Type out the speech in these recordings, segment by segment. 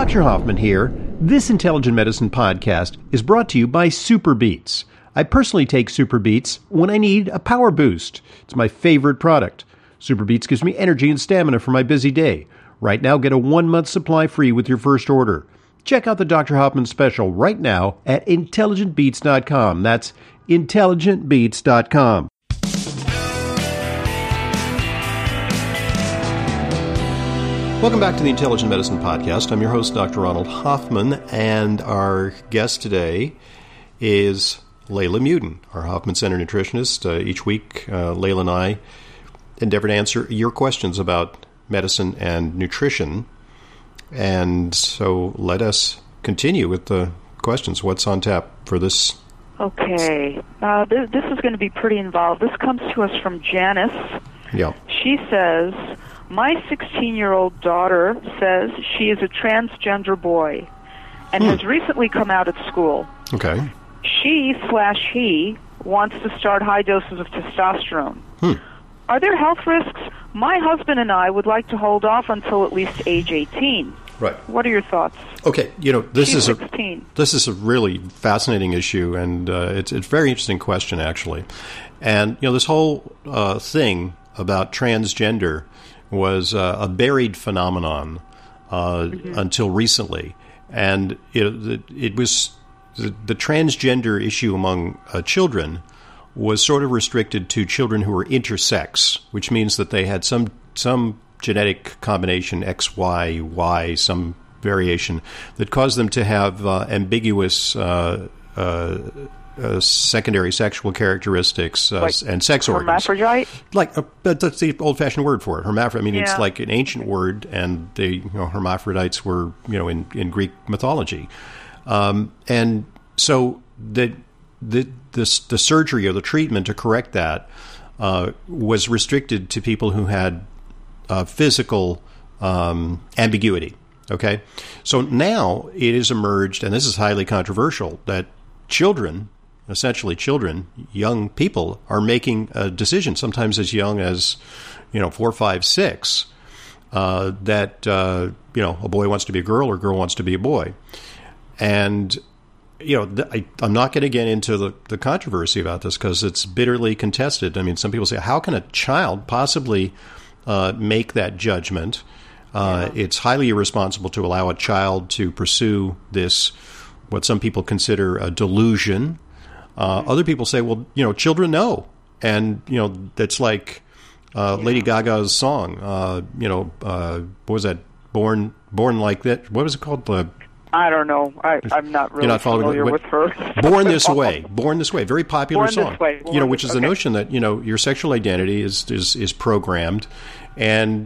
Dr. Hoffman here. This Intelligent Medicine podcast is brought to you by Super Beats. I personally take Super Beats when I need a power boost. It's my favorite product. Super Beats gives me energy and stamina for my busy day. Right now, get a 1-month supply free with your first order. Check out the Dr. Hoffman special right now at intelligentbeats.com. That's intelligentbeats.com. Welcome back to the Intelligent Medicine Podcast. I'm your host, Dr. Ronald Hoffman, and our guest today is Layla Muden, our Hoffman Center nutritionist. Each week, Layla and I endeavor to answer your questions about medicine and nutrition. And so let us continue with the questions. What's on tap for this? Okay. This is going to be pretty involved. This comes to us from Janice. Yeah. She says, my 16-year-old daughter says she is a transgender boy and has recently come out at school. Okay. She/he wants to start high doses of testosterone. Are there health risks? My husband and I would like to hold off until at least age 18. Right. What are your thoughts? Okay, this is 16. This is a really fascinating issue, and it's a very interesting question, actually. And this whole thing about transgender was a buried phenomenon until recently, and it was the transgender issue among children was sort of restricted to children who were intersex, which means that they had some genetic combination, X, Y, Y, some variation, that caused them to have ambiguous secondary sexual characteristics and sex organs. Hermaphrodite? That's the old-fashioned word for it. Hermaphrodite. I mean, It's like an ancient word, and hermaphrodites were, in Greek mythology. And so the surgery or the treatment to correct that was restricted to people who had physical ambiguity. Okay? So now it has emerged, and this is highly controversial, that essentially children, young people, are making a decision, sometimes as young as 4, 5, 6, that a boy wants to be a girl or a girl wants to be a boy. And I'm not going to get into the controversy about this because it's bitterly contested. I mean, some people say, how can a child possibly make that judgment? It's highly irresponsible to allow a child to pursue this, what some people consider a delusion. Other people say, well, children know. And, that's like Lady Gaga's song, what was that? Born Like That. What was it called? I don't know. I'm not really familiar with her. Born This Way. Born This Way. Very popular song. Which is the notion that, your sexual identity is programmed, and,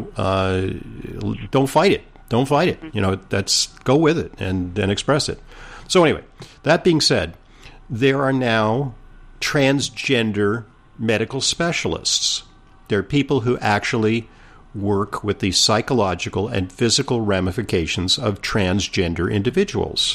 don't fight it. Don't fight it. That's go with it and express it. So anyway, that being said, there are now transgender medical specialists. There are people who actually work with the psychological and physical ramifications of transgender individuals.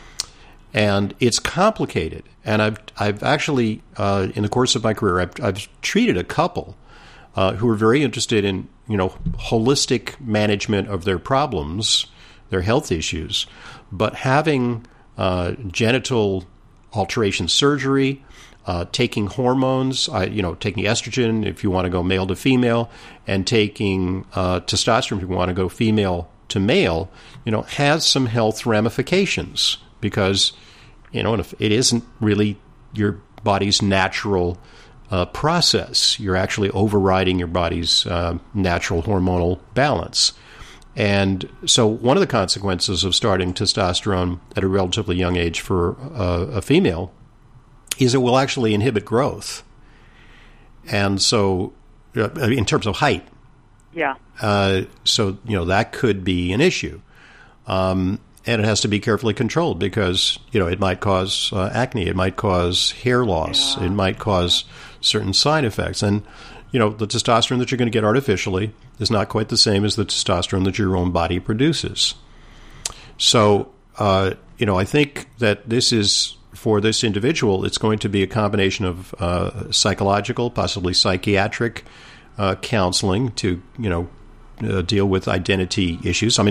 And it's complicated. And I've actually, in the course of my career, I've treated a couple who are very interested in, holistic management of their problems, their health issues, but having genital alteration surgery, taking hormones, taking estrogen if you want to go male to female, and taking testosterone if you want to go female to male, has some health ramifications because, it isn't really your body's natural process. You're actually overriding your body's natural hormonal balance. And so one of the consequences of starting testosterone at a relatively young age for a female is it will actually inhibit growth. And so in terms of height. Yeah. So, that could be an issue. And it has to be carefully controlled because, it might cause acne. It might cause hair loss. Yeah. It might cause certain side effects. And, the testosterone that you're going to get artificially is not quite the same as the testosterone that your own body produces. So, I think that this is, for this individual, it's going to be a combination of psychological, possibly psychiatric counseling to, deal with identity issues. I mean, not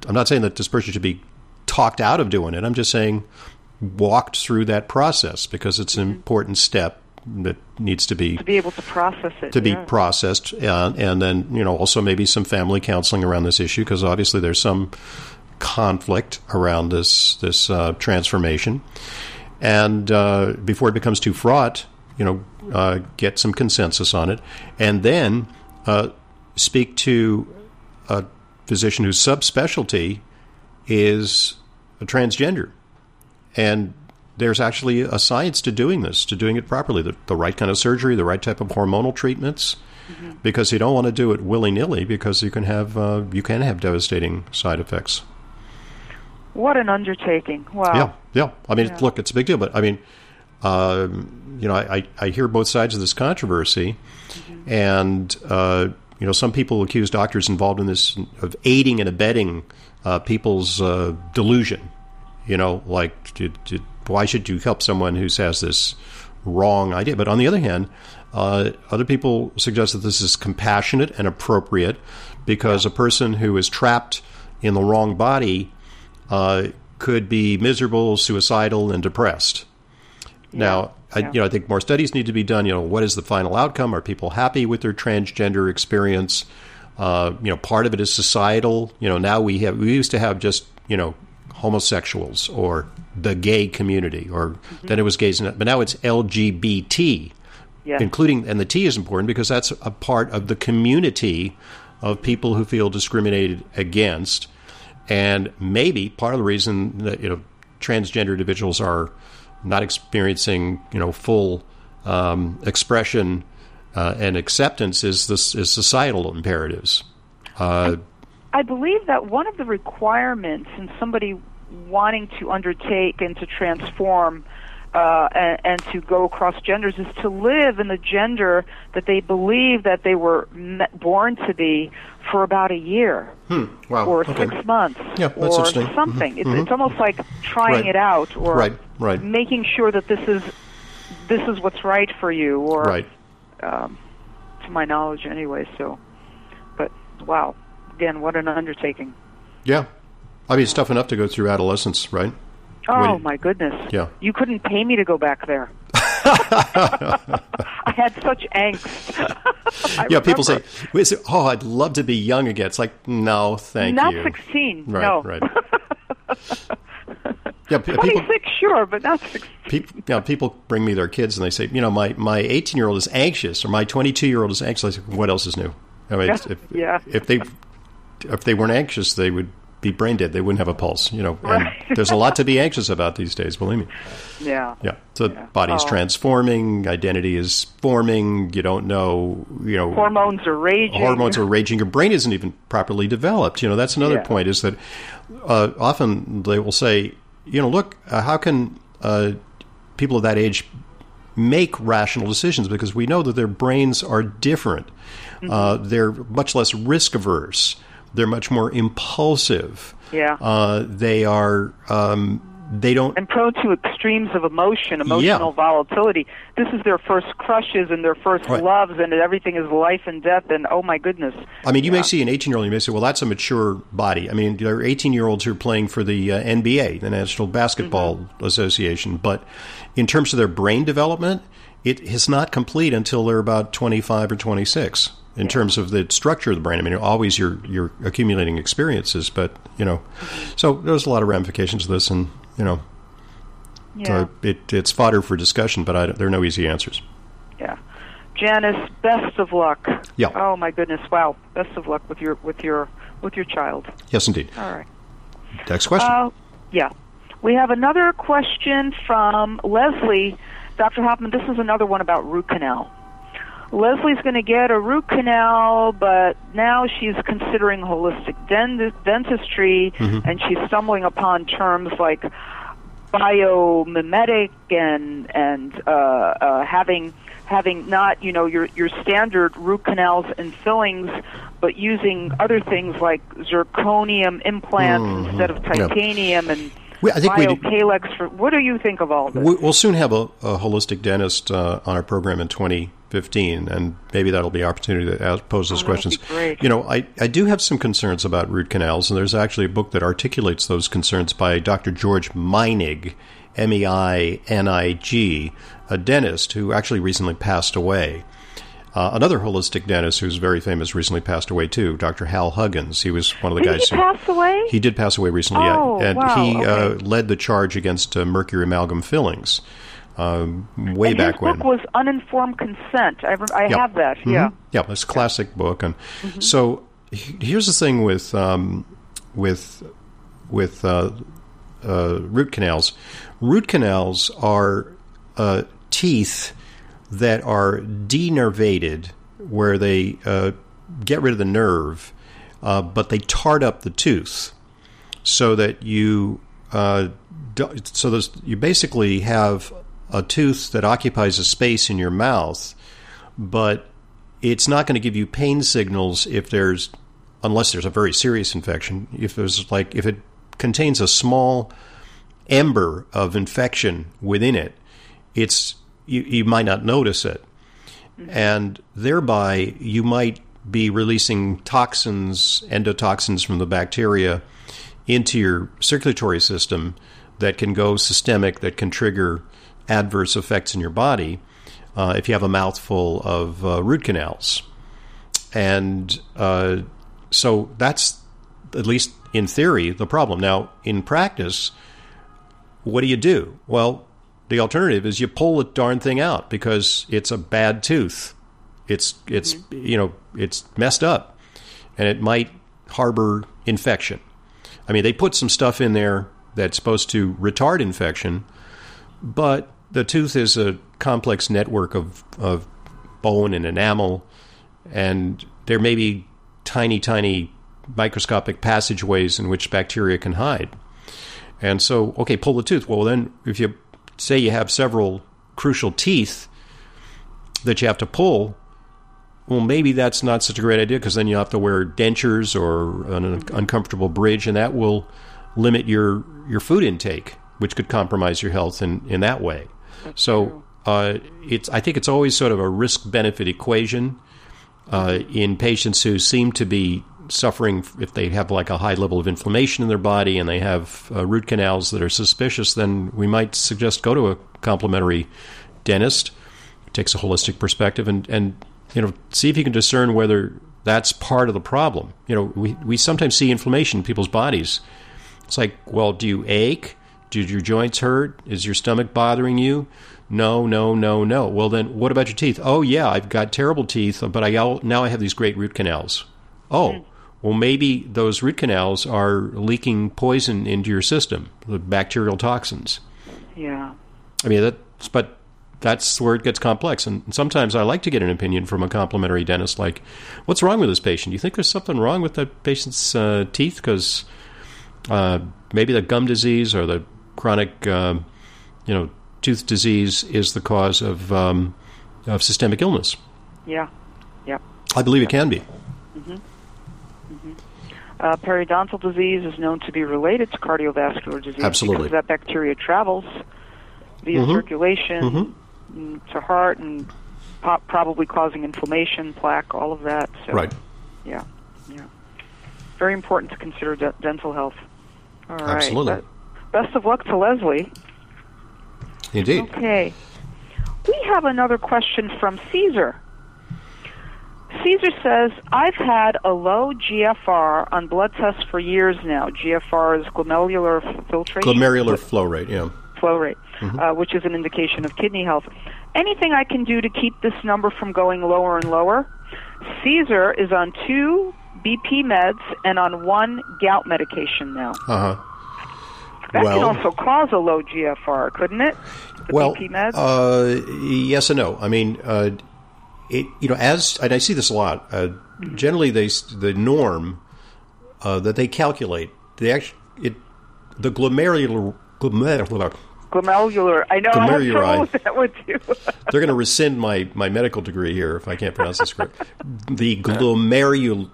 I'm not saying that this person should be talked out of doing it. I'm just saying walked through that process because it's an important step that needs to be able to process it, to be processed, and then also maybe some family counseling around this issue because obviously there's some conflict around this transformation, and before it becomes too fraught, get some consensus on it, and then speak to a physician whose subspecialty is a transgender, and there's actually a science to doing this, to doing it properly, the right kind of surgery, the right type of hormonal treatments, because you don't want to do it willy-nilly because you can have devastating side effects. What an undertaking! Wow. Yeah. I mean, look, it's a big deal, but I mean, I hear both sides of this controversy, and some people accuse doctors involved in this of aiding and abetting people's delusion. Why should you help someone who has this wrong idea? But on the other hand, other people suggest that this is compassionate and appropriate because a person who is trapped in the wrong body could be miserable, suicidal, and depressed. Now, I think more studies need to be done. What is the final outcome? Are people happy with their transgender experience? Part of it is societal. Now we used to have just homosexuals or the gay community, or then it was gays, but now it's LGBT, including, and the T is important because that's a part of the community of people who feel discriminated against, and maybe part of the reason that transgender individuals are not experiencing full expression and acceptance is societal imperatives. I believe that one of the requirements in somebody wanting to undertake and to transform and to go across genders is to live in the gender that they believe that they were born to be for about a year or 6 months or something. It's almost like trying it out or making sure that this is what's right for you, or to my knowledge anyway. So, but wow. Again, what an undertaking. Yeah. I mean, it's tough enough to go through adolescence, right? Oh, my goodness. Yeah. You couldn't pay me to go back there. I had such angst. People say, I'd love to be young again. It's like, no, thank you. Not 16, right, no. Right. 26, sure, but not 16. People bring me their kids and they say, my 18-year-old is anxious or my 22-year-old is anxious. I say, what else is new? I mean, if they weren't anxious, they would be brain dead. They wouldn't have a pulse, And there's a lot to be anxious about these days, believe me. Yeah. So the body's transforming, identity is forming. You don't know, Hormones are raging. Your brain isn't even properly developed. That's another point. Is that often they will say, look, how can people of that age make rational decisions? Because we know that their brains are different. They're much less risk averse. They're much more impulsive. They are. They don't. And prone to extremes of emotional volatility. This is their first crushes and their first loves, and everything is life and death. And oh my goodness! I mean, you may see an 18-year-old. You may say, "Well, that's a mature body." I mean, there are 18-year-olds who are playing for the NBA, the National Basketball Association. But in terms of their brain development, it is not complete until they're about 25 or 26. In terms of the structure of the brain, I mean, always you're accumulating experiences, but so there's a lot of ramifications to this, and so it's fodder for discussion, but there are no easy answers. Yeah, Janice, best of luck. Yeah. Oh my goodness, wow, best of luck with your child. Yes, indeed. All right. Next question. We have another question from Leslie. Dr. Hoffman, this is another one about root canal. Leslie's going to get a root canal, but now she's considering holistic dentistry, and she's stumbling upon terms like biomimetic and having not your standard root canals and fillings, but using other things like zirconium implants instead of titanium and BioCalex. What do you think of all this? We'll soon have a holistic dentist on our program in 2015. 15, and maybe that'll be an opportunity to pose those questions. Great. You know, I do have some concerns about root canals, and there's actually a book that articulates those concerns by Dr. George Meinig, Meinig, a dentist who actually recently passed away. Another holistic dentist who's very famous recently passed away, too, Dr. Hal Huggins. He was one of the guys who... Did he pass away? He did pass away recently, oh, yeah. And wow, he okay. Led the charge against mercury amalgam fillings way and back when. His book was Uninformed Consent. I have that, mm-hmm. yeah. Yeah, it's a classic book. And so here's the thing with root canals. Root canals are teeth that are denervated, where they get rid of the nerve, but they tart up the tooth, so that you you basically have a tooth that occupies a space in your mouth, but it's not going to give you pain signals unless there's a very serious infection. If it contains a small ember of infection within it, you might not notice it. And thereby you might be releasing toxins, endotoxins from the bacteria into your circulatory system that can go systemic, that can trigger adverse effects in your body if you have a mouthful of root canals. And so that's, at least in theory, the problem. Now, in practice, what do you do? Well, the alternative is you pull the darn thing out because it's a bad tooth. It's messed up, and it might harbor infection. I mean, they put some stuff in there that's supposed to retard infection, but the tooth is a complex network of bone and enamel, and there may be tiny, tiny microscopic passageways in which bacteria can hide. And so, okay, pull the tooth. Well, then if you say you have several crucial teeth that you have to pull, well, maybe that's not such a great idea, because then you have to wear dentures or an uncomfortable bridge, and that will limit your food intake, which could compromise your health in that way. That's so I think it's always sort of a risk-benefit equation in patients who seem to be suffering, if they have like a high level of inflammation in their body and they have root canals that are suspicious, then we might suggest go to a complementary dentist who takes a holistic perspective and see if you can discern whether that's part of the problem. We sometimes see inflammation in people's bodies. It's like, well, do you ache? Did your joints hurt? Is your stomach bothering you? No. Well, then what about your teeth? Oh, yeah, I've got terrible teeth, but now I have these great root canals. Oh, well, maybe those root canals are leaking poison into your system, the bacterial toxins. Yeah. I mean, that's where it gets complex. And sometimes I like to get an opinion from a complementary dentist, like, what's wrong with this patient? Do you think there's something wrong with that patient's teeth? Because maybe the gum disease or the chronic, tooth disease is the cause of systemic illness. Yeah. I believe it can be. Periodontal disease is known to be related to cardiovascular disease. Absolutely. Because that bacteria travels via circulation to heart and probably causing inflammation, plaque, all of that. So, right. Yeah. Very important to consider dental health. All right. Absolutely. Best of luck to Leslie. Indeed. Okay. We have another question from Caesar. Caesar says, I've had a low GFR on blood tests for years now. GFR is glomerular filtration. Glomerular flow rate, yeah. Flow rate, which is an indication of kidney health. Anything I can do to keep this number from going lower and lower? Caesar is on 2 BP meds and on 1 gout medication now. That can also cause a low GFR, couldn't it? The BP meds? Yes and no. I mean, and I see this a lot. Generally, the norm that they calculate, the glomerular. I know. I have trouble with that one too. They're going to rescind my medical degree here if I can't pronounce this correct. The glomeruli.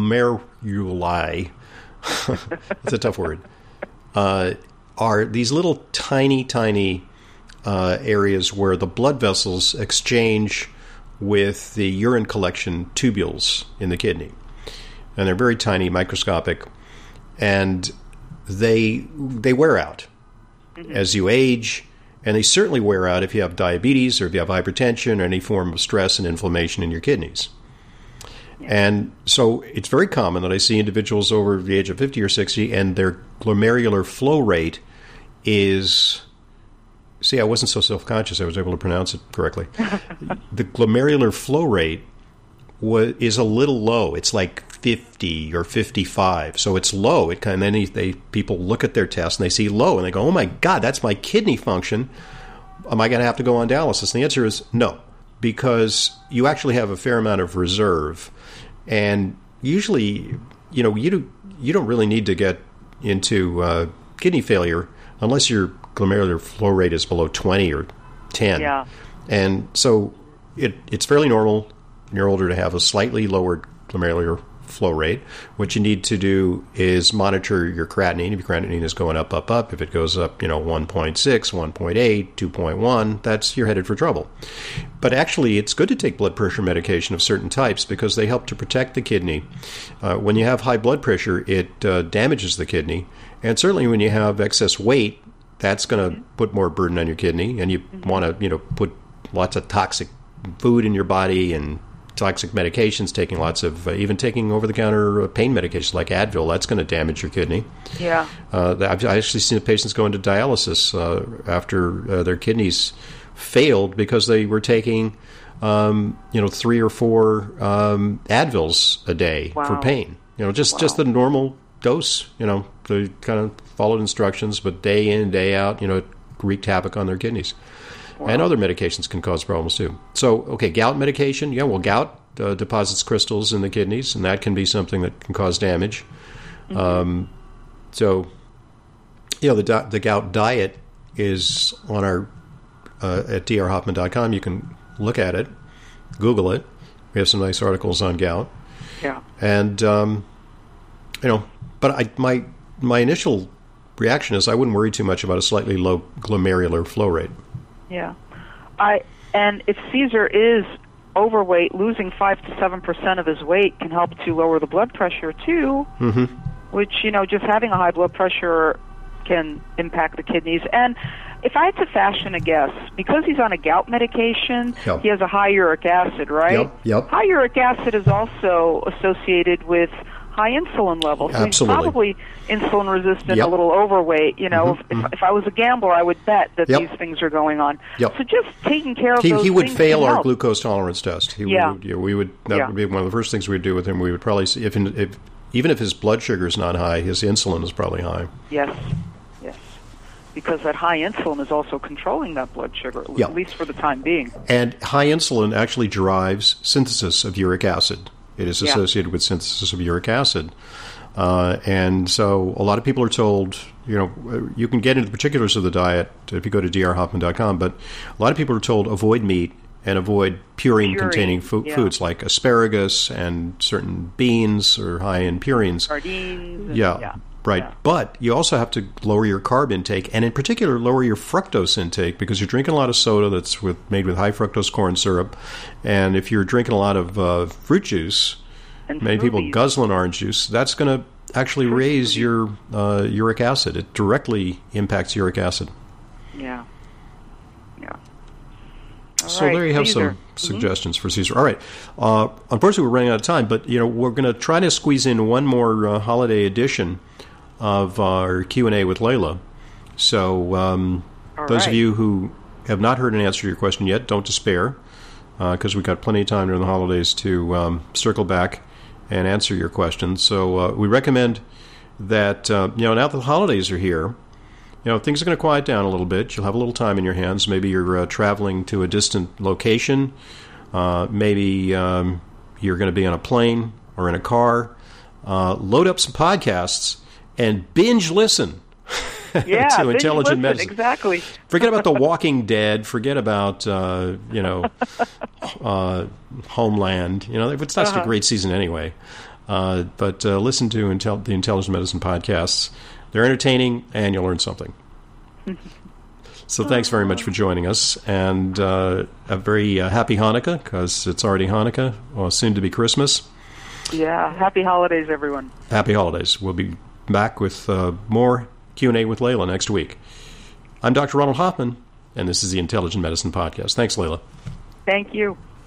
That's a tough word. Are these little tiny areas where the blood vessels exchange with the urine collection tubules in the kidney. And they're very tiny, microscopic, and they wear out as you age, and they certainly wear out if you have diabetes or if you have hypertension or any form of stress and inflammation in your kidneys. And so it's very common that I see individuals over the age of 50 or 60 and their glomerular flow rate is... See, I wasn't so self-conscious. I was able to pronounce it correctly. The glomerular flow rate is a little low. It's like 50 or 55. So it's low. People look at their test and they see low and they go, oh, my God, that's my kidney function. Am I going to have to go on dialysis? And the answer is no, because you actually have a fair amount of reserve. And usually, you don't really need to get into kidney failure unless your glomerular flow rate is below 20 or 10. Yeah. And so it's fairly normal when you're older to have a slightly lower glomerular flow rate. What you need to do is monitor your creatinine. If your creatinine is going up, if it goes up, 1.6, 1.8, 2.1, you're headed for trouble. But actually, it's good to take blood pressure medication of certain types because they help to protect the kidney. When you have high blood pressure, it damages the kidney. And certainly when you have excess weight, that's going to put more burden on your kidney. And you want to, put lots of toxic food in your body and toxic medications, even taking over-the-counter pain medications like Advil, that's going to damage your kidney. Yeah. I've actually seen patients go into dialysis after their kidneys failed because they were taking, 3 or 4 Advils a day for pain. Just the normal dose. They kind of followed instructions, but day in, day out, it wreaked havoc on their kidneys. Wow. And other medications can cause problems too. So, gout medication. Yeah, well, gout deposits crystals in the kidneys, and that can be something that can cause damage. Mm-hmm. The gout diet is on our at drhoffman.com. You can look at it, Google it. We have some nice articles on gout. Yeah. And but my initial reaction is I wouldn't worry too much about a slightly low glomerular flow rate. Yeah. And if Caesar is overweight, losing 5 to 7% of his weight can help to lower the blood pressure too, which, just having a high blood pressure can impact the kidneys. And if I had to fashion a guess, because he's on a gout medication, he has a high uric acid, right? Yep. High uric acid is also associated with high insulin levels. So Absolutely. He's probably insulin resistant, a little overweight. If I was a gambler, I would bet that these things are going on. Yep. So just taking care of those he would things fail our help. Glucose tolerance test. Would be one of the first things we'd do with him. We would probably see even if his blood sugar is not high, his insulin is probably high. Yes. Because that high insulin is also controlling that blood sugar, at least for the time being. And high insulin actually drives synthesis of uric acid. It is associated with synthesis of uric acid. And so a lot of people are told, you can get into the particulars of the diet if you go to drhoffman.com, but a lot of people are told avoid meat and avoid purine-containing foods like asparagus and certain beans are high in purines. Sardines. Right. Yeah. But you also have to lower your carb intake, and in particular, lower your fructose intake, because you're drinking a lot of soda that's made with high fructose corn syrup. And if you're drinking a lot of fruit juice, and many people guzzling orange juice, that's going to actually raise your uric acid. It directly impacts uric acid. Yeah. So there you have some suggestions for Caesar. All right. Unfortunately, we're running out of time, but we're going to try to squeeze in one more holiday edition of our Q&A with Layla. So those of you who have not heard an answer to your question yet, don't despair, because we've got plenty of time during the holidays to circle back and answer your questions. So we recommend that, now that the holidays are here, things are going to quiet down a little bit. You'll have a little time in your hands. Maybe you're traveling to a distant location. Maybe you're going to be on a plane or in a car. Load up some podcasts and binge listen to Intelligent Medicine. Exactly. Forget about The Walking Dead. Forget about, Homeland. It's not a great season anyway. But listen to the Intelligent Medicine podcasts. They're entertaining, and you'll learn something. So thanks very much for joining us, and a very happy Hanukkah, because it's already Hanukkah, or soon to be Christmas. Yeah, happy holidays, everyone. Happy holidays. We'll be back with more Q&A with Layla next week. I'm Dr. Ronald Hoffman, and this is the Intelligent Medicine Podcast. Thanks, Layla. Thank you.